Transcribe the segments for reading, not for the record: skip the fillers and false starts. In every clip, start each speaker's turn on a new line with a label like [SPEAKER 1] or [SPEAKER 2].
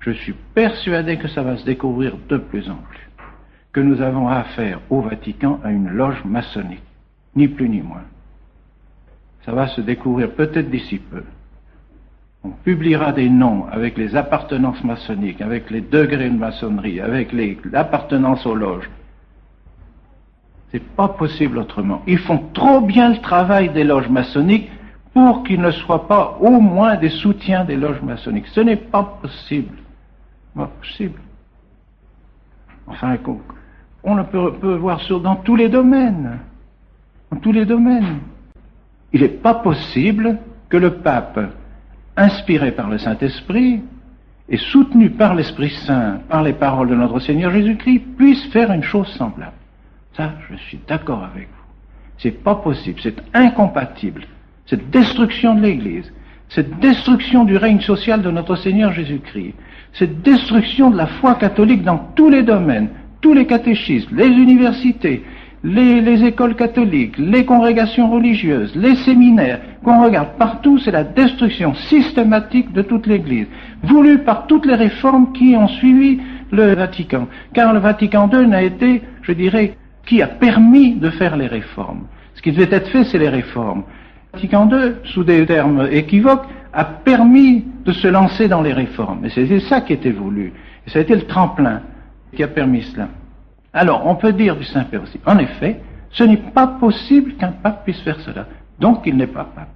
[SPEAKER 1] Je suis persuadé que ça va se découvrir de plus en plus, que nous avons affaire au Vatican à une loge maçonnique, ni plus ni moins. Ça va se découvrir peut-être d'ici peu. On publiera des noms avec les appartenances maçonniques, avec les degrés de maçonnerie, avec l'appartenance aux loges. C'est pas possible autrement. Ils font trop bien le travail des loges maçonniques pour qu'ils ne soient pas au moins des soutiens des loges maçonniques. Ce n'est pas possible. Pas possible. Enfin, on le peut voir dans tous les domaines. Dans tous les domaines. Il n'est pas possible que le pape, inspiré par le Saint-Esprit et soutenu par l'Esprit Saint, par les paroles de notre Seigneur Jésus-Christ, puisse faire une chose semblable. Ça, je suis d'accord avec vous. C'est pas possible, c'est incompatible. Cette destruction de l'Église, cette destruction du règne social de notre Seigneur Jésus-Christ, cette destruction de la foi catholique dans tous les domaines, tous les catéchismes, les universités, les écoles catholiques, les congrégations religieuses, les séminaires, qu'on regarde partout, c'est la destruction systématique de toute l'Église, voulue par toutes les réformes qui ont suivi le Vatican. Car le Vatican II n'a été, je dirais, qui a permis de faire les réformes. Ce qui devait être fait, c'est les réformes. Le Vatican II, sous des termes équivoques, a permis de se lancer dans les réformes. Et c'était ça qui était voulu. Et ça a été le tremplin qui a permis cela. Alors, on peut dire du Saint-Père aussi, en effet, ce n'est pas possible qu'un pape puisse faire cela. Donc, il n'est pas pape.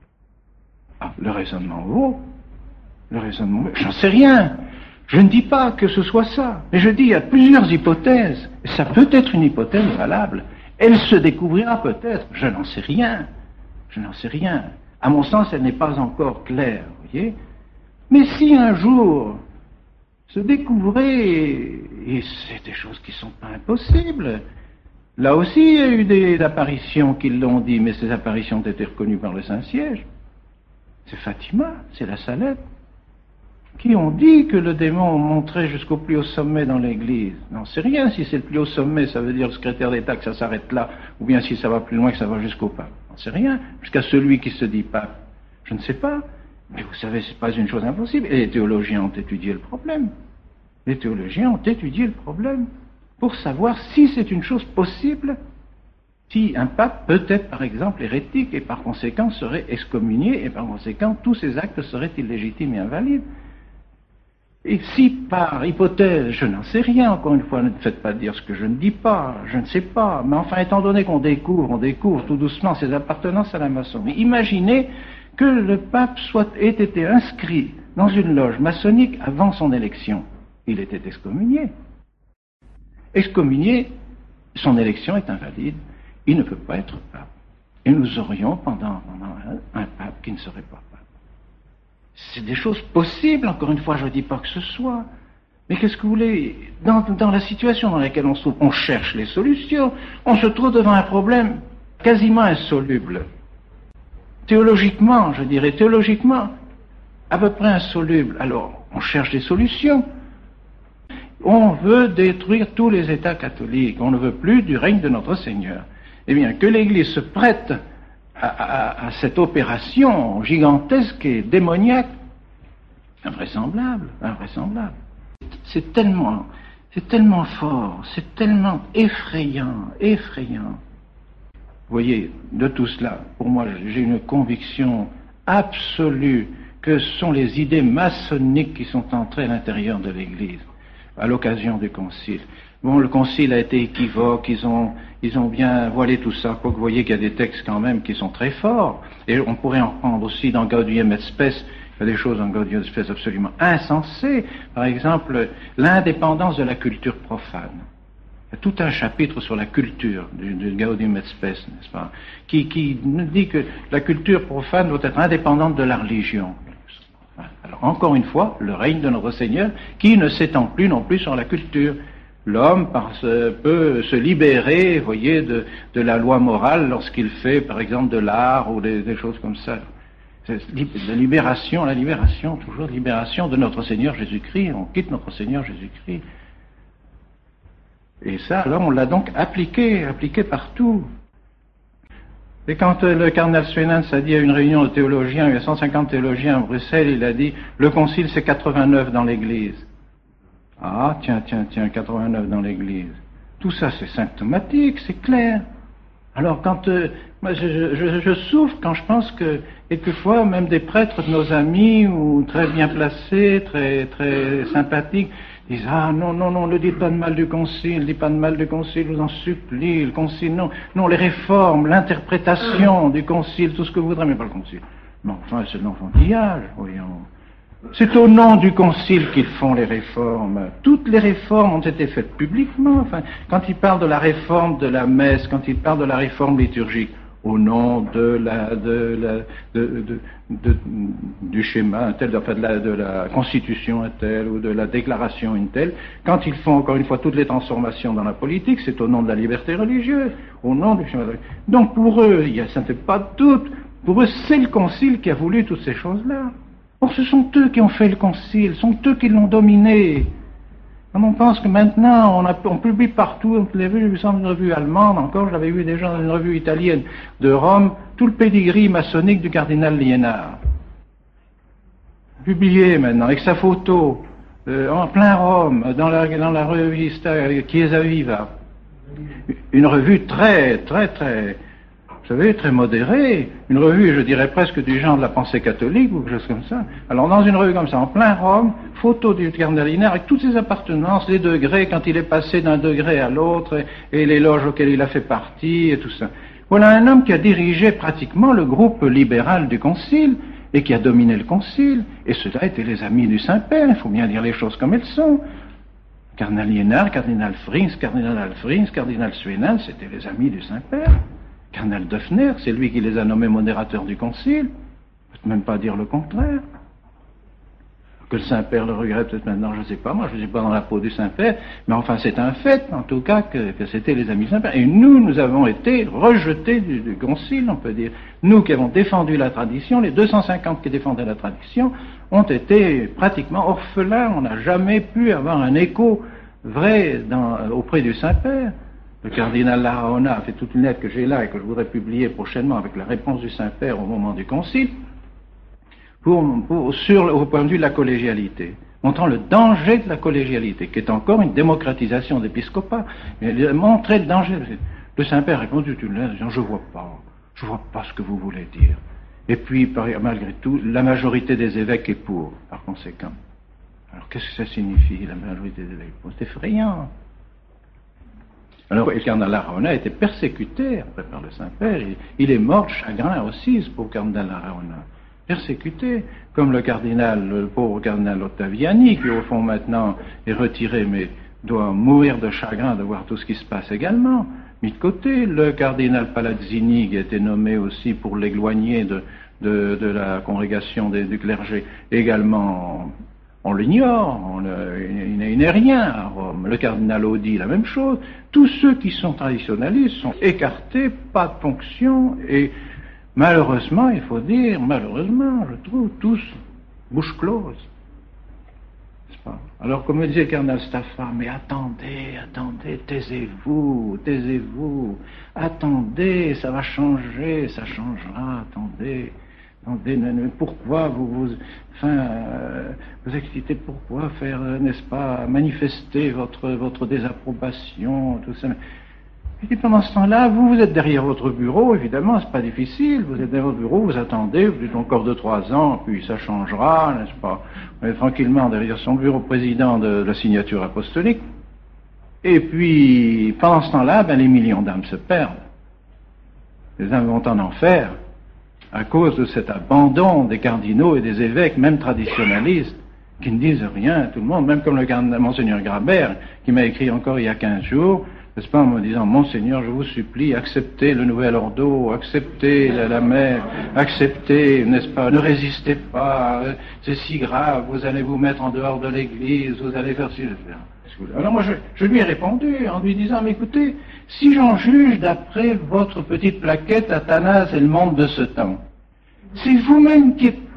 [SPEAKER 1] Ah, le raisonnement vaut. Le raisonnement vaut. J'en sais rien. Je ne dis pas que ce soit ça. Mais je dis, il y a plusieurs hypothèses. Et ça peut être une hypothèse valable. Elle se découvrira peut-être. Je n'en sais rien. Je n'en sais rien. À mon sens, elle n'est pas encore claire, vous voyez. Mais si un jour se découvrait, et c'est des choses qui ne sont pas impossibles. Là aussi, il y a eu des apparitions qui l'ont dit, mais ces apparitions ont été reconnues par le Saint-Siège. C'est Fatima, c'est la Salette, qui ont dit que le démon monterait jusqu'au plus haut sommet dans l'Église. Non, c'est rien si c'est le plus haut sommet, ça veut dire le secrétaire d'État que ça s'arrête là, ou bien si ça va plus loin que ça va jusqu'au pape. Non, c'est rien, jusqu'à celui qui se dit pape. Je ne sais pas. Mais vous savez, c'est pas une chose impossible. Et les théologiens ont étudié le problème. Les théologiens ont étudié le problème pour savoir si c'est une chose possible, si un pape peut être, par exemple, hérétique et par conséquent serait excommunié et par conséquent tous ses actes seraient illégitimes et invalides. Et si par hypothèse, je n'en sais rien, encore une fois, ne faites pas dire ce que je ne dis pas, je ne sais pas, mais enfin, étant donné qu'on découvre tout doucement ses appartenances à la maçonnerie, imaginez que le pape ait été inscrit dans une loge maçonnique avant son élection. Il était excommunié. Excommunié, son élection est invalide, il ne peut pas être pape. Et nous aurions pendant un pape qui ne serait pas pape. C'est des choses possibles, encore une fois, je ne dis pas que ce soit. Mais qu'est-ce que vous voulez? Dans la situation dans laquelle on se trouve, on cherche les solutions, on se trouve devant un problème quasiment insoluble. Théologiquement, je dirais, à peu près insoluble. Alors, on cherche des solutions. On veut détruire tous les États catholiques. On ne veut plus du règne de notre Seigneur. Eh bien, que l'Église se prête à cette opération gigantesque et démoniaque, invraisemblable. C'est tellement fort, c'est tellement effrayant. Vous voyez, de tout cela, pour moi, j'ai une conviction absolue que ce sont les idées maçonniques qui sont entrées à l'intérieur de l'Église, à l'occasion du Concile. Bon, le Concile a été équivoque, ils ont bien voilé tout ça, quoique vous voyez qu'il y a des textes quand même qui sont très forts, et on pourrait en prendre aussi dans Gaudium et Spes. Il y a des choses dans Gaudium et Spes absolument insensées, par exemple, l'indépendance de la culture profane. Il y a tout un chapitre sur la culture du Gaudium et Spes, n'est-ce pas, qui nous dit que la culture profane doit être indépendante de la religion. Alors, encore une fois, le règne de notre Seigneur, qui ne s'étend plus non plus sur la culture. L'homme peut se libérer, vous voyez, de la loi morale lorsqu'il fait, par exemple, de l'art ou des choses comme ça. C'est la libération, toujours libération de notre Seigneur Jésus-Christ. On quitte notre Seigneur Jésus-Christ. Et ça, là, on l'a donc appliqué partout. Et quand le cardinal Suenens a dit à une réunion de théologiens, il y a 150 théologiens à Bruxelles, il a dit, le concile c'est 89 dans l'église. Ah, tiens, 89 dans l'église. Tout ça c'est symptomatique, c'est clair. Alors quand, moi je souffre quand je pense que, quelquefois, même des prêtres de nos amis, ou très bien placés, très sympathiques, disent, ah non, ne dites pas de mal du concile, je vous en supplie, le concile, non, les réformes, l'interprétation du concile, tout ce que vous voudrez, mais pas le concile. Non, enfin, c'est de l'enfantillage, voyons. C'est au nom du concile qu'ils font les réformes. Toutes les réformes ont été faites publiquement. Enfin, quand ils parlent de la réforme de la messe, quand ils parlent de la réforme liturgique, au nom du schéma tel, enfin de la constitution telle ou de la déclaration telle, quand ils font encore une fois toutes les transformations dans la politique, c'est au nom de la liberté religieuse, au nom du schéma. Donc pour eux, ça ne fait pas de doute, pour eux c'est le concile qui a voulu toutes ces choses-là. Or ce sont eux qui ont fait le concile, ce sont eux qui l'ont dominé. On pense que maintenant, on publie partout, on l'a vu dans une revue allemande, encore je l'avais vu déjà dans une revue italienne de Rome, tout le pédigree maçonnique du cardinal Liénard. Publié maintenant, avec sa photo, en plein Rome, dans la revue Chiesa Viva. Une revue très, vous savez, très modérée, une revue, je dirais presque du genre de la pensée catholique ou quelque chose comme ça. Alors dans une revue comme ça, en plein Rome, photo du cardinal Liénard avec toutes ses appartenances, les degrés, quand il est passé d'un degré à l'autre, et les loges auxquelles il a fait partie, et tout ça. Voilà un homme qui a dirigé pratiquement le groupe libéral du Concile, et qui a dominé le Concile, et ceux-là étaient les amis du Saint-Père, il faut bien dire les choses comme elles sont. Cardinal Liénard, cardinal Frings, cardinal Suenens, c'était les amis du Saint-Père. Cardinal Döffner, c'est lui qui les a nommés modérateurs du Concile. On ne peut même pas dire le contraire. Que le Saint-Père le regrette peut-être maintenant, je ne sais pas, moi je ne suis pas dans la peau du Saint-Père, mais enfin c'est un fait, en tout cas, que c'était les amis du Saint-Père. Et nous avons été rejetés du Concile, on peut dire. Nous qui avons défendu la tradition, les 250 qui défendaient la tradition, ont été pratiquement orphelins, on n'a jamais pu avoir un écho vrai auprès du Saint-Père. Le cardinal Larraona a fait toute une lettre que j'ai là et que je voudrais publier prochainement avec la réponse du Saint-Père au moment du Concile, au point de vue de la collégialité, montrant le danger de la collégialité, qui est encore une démocratisation d'épiscopat, mais il a montré le danger. Le Saint-Père a répondu toute une lettre en disant, je vois pas ce que vous voulez dire. Et puis, malgré tout, la majorité des évêques est pour, par conséquent. Alors, qu'est-ce que ça signifie, la majorité des évêques? C'est effrayant. Alors, le cardinal Larraona a été persécuté après par le Saint-Père. Il est mort de chagrin aussi, ce pauvre cardinal Larraona. Persécuté, comme le pauvre cardinal Ottaviani, qui au fond maintenant est retiré, mais doit mourir de chagrin de voir tout ce qui se passe également. Mis de côté, le cardinal Palazzini, qui a été nommé aussi pour l'éloigner de la congrégation du clergé, également. On l'ignore, il n'est rien à Rome. Le cardinal Audi, la même chose. Tous ceux qui sont traditionnalistes sont écartés, pas de fonction, et malheureusement, il faut dire, je trouve, tous bouche close. N'est-ce pas? Alors, comme me disait le cardinal Staffa, mais attendez, taisez-vous, attendez, ça va changer, ça changera, attendez, pourquoi vous excitez, pourquoi faire, n'est-ce pas, manifester votre désapprobation, tout ça. Et puis pendant ce temps-là, vous êtes derrière votre bureau, évidemment, c'est pas difficile, vous êtes derrière votre bureau, vous attendez, vous dites encore 2-3 ans, puis ça changera, n'est-ce pas. Vous êtes tranquillement derrière son bureau président de la signature apostolique, et puis pendant ce temps-là, les millions d'âmes se perdent. Les âmes vont en enfer, à cause de cet abandon des cardinaux et des évêques, même traditionnalistes, qui ne disent rien à tout le monde, même comme le Monseigneur Grabert, qui m'a écrit encore il y a 15 jours, n'est-ce pas, en me disant, Monseigneur, je vous supplie, acceptez le nouvel ordo, acceptez la messe, acceptez, n'est-ce pas, ne résistez pas, c'est si grave, vous allez vous mettre en dehors de l'Église, vous allez faire ci, Alors moi, je lui ai répondu en lui disant, mais écoutez, si j'en juge d'après votre petite plaquette, Athanase et le monde de ce temps, c'est vous-même qui êtes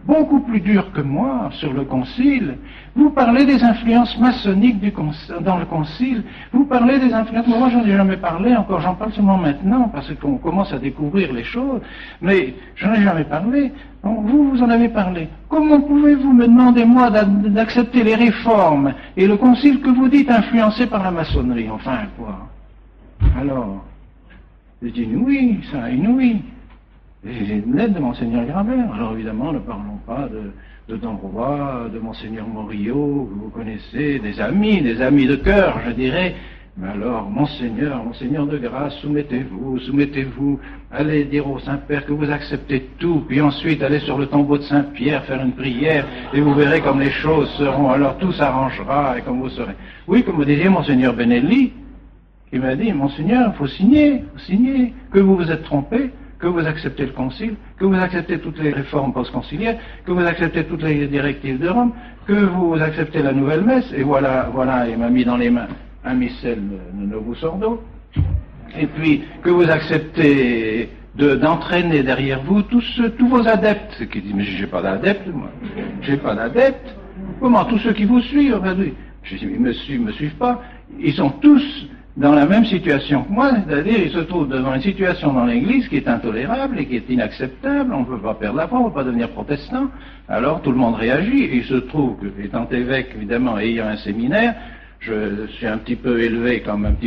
[SPEAKER 1] beaucoup plus dur que moi sur le concile. Vous parlez des influences maçonniques dans le concile. Vous parlez des influences... Moi, j'en ai jamais parlé encore. J'en parle seulement maintenant parce qu'on commence à découvrir les choses. Mais j'en ai jamais parlé. Donc, vous en avez parlé. Comment pouvez-vous me demander, moi, d'accepter les réformes et le concile que vous dites influencé par la maçonnerie? Enfin, quoi? Alors, je dis inouï, ça, inouï. Et j'ai une lettre de Monseigneur Gravert. Alors évidemment, ne parlons pas de Don Roy, de Monseigneur Morillo, que vous connaissez, des amis de cœur, je dirais. Mais alors, Monseigneur de grâce, soumettez-vous, allez dire au Saint-Père que vous acceptez tout, puis ensuite allez sur le tombeau de Saint-Pierre faire une prière, et vous verrez comme les choses seront, alors tout s'arrangera, et comme vous serez. Oui, comme vous disiez, Monseigneur Benelli, qui m'a dit, Monseigneur, il faut signer, que vous vous êtes trompé, que vous acceptez le concile, que vous acceptez toutes les réformes post-conciliaires, que vous acceptez toutes les directives de Rome, que vous acceptez la nouvelle messe, et voilà, il m'a mis dans les mains un missel de Novus Ordo, et puis que vous acceptez d'entraîner derrière vous tous vos adeptes, qui disent, mais j'ai pas d'adeptes, moi, j'ai pas d'adeptes, comment, tous ceux qui vous suivent, je dis, mais ils me suivent pas, ils sont tous dans la même situation que moi, c'est-à-dire ils se trouvent devant une situation dans l'Église qui est intolérable et qui est inacceptable, on ne peut pas perdre la foi, on ne peut pas devenir protestant, alors tout le monde réagit, et il se trouve que, étant évêque, évidemment, ayant un séminaire, je suis un petit peu élevé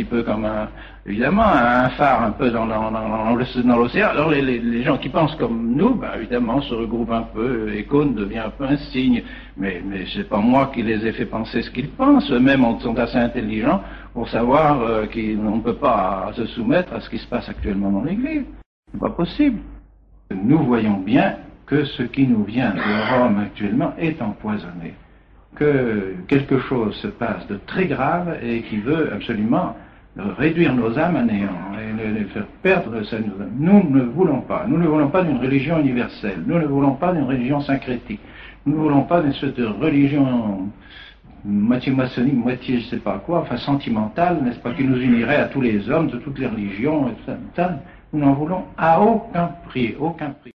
[SPEAKER 1] évidemment, un phare un peu dans l'océan. Alors les gens qui pensent comme nous, évidemment, se regroupent un peu, et Cône devient un peu un signe, mais c'est pas moi qui les ai fait penser ce qu'ils pensent, eux-mêmes sont assez intelligents pour savoir qu'on ne peut pas se soumettre à ce qui se passe actuellement dans l'Église. C'est pas possible. Nous voyons bien que ce qui nous vient de Rome actuellement est empoisonné, que quelque chose se passe de très grave et qui veut absolument réduire nos âmes à néant et les faire perdre sa nous âme. Nous ne voulons pas d'une religion universelle, nous ne voulons pas d'une religion syncrétique, nous ne voulons pas d'une sorte de religion moitié maçonnique, moitié je sais pas quoi, enfin sentimentale, n'est-ce pas, qui nous unirait à tous les hommes de toutes les religions et tout ça. Nous n'en voulons à aucun prix, aucun prix.